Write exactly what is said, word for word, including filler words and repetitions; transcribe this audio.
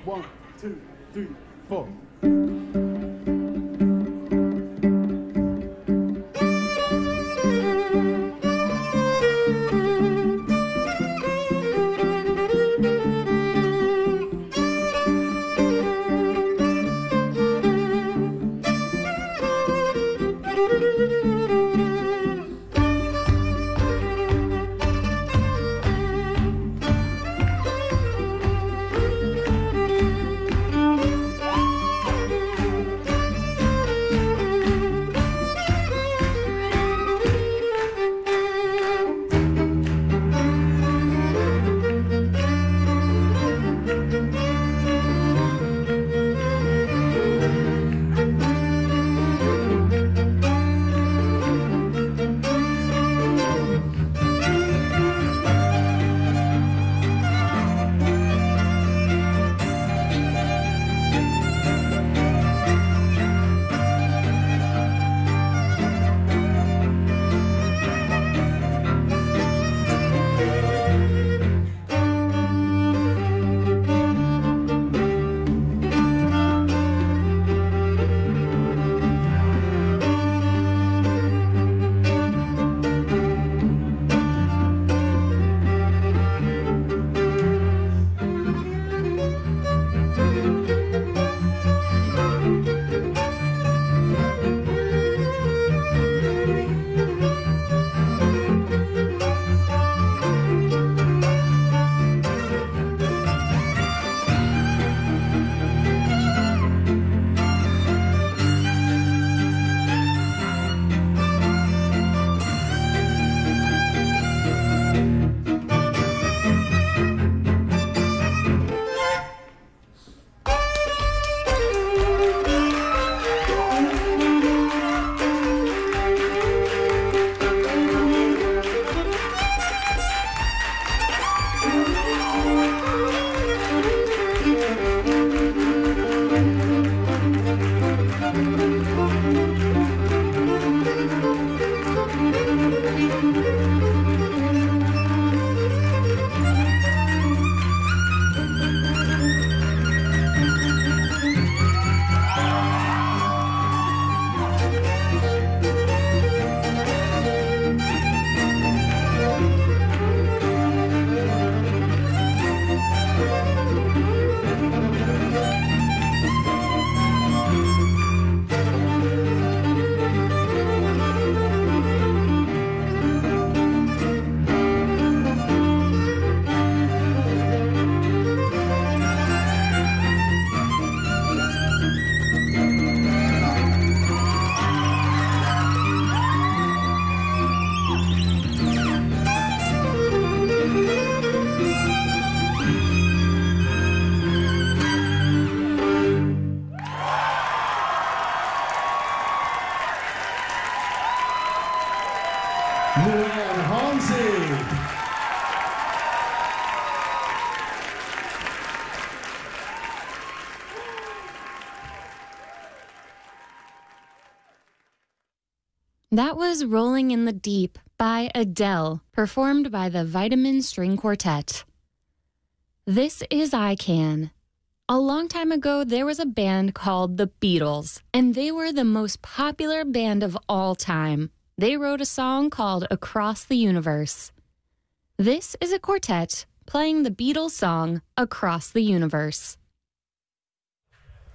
One, two, three, four. Luann Halsey. That was Rolling in the Deep by Adele, performed by the Vitamin String Quartet. This is I Can. A long time ago, there was a band called the Beatles, and they were the most popular band of all time. They wrote a song called Across the Universe. This is a quartet playing the Beatles song Across the Universe.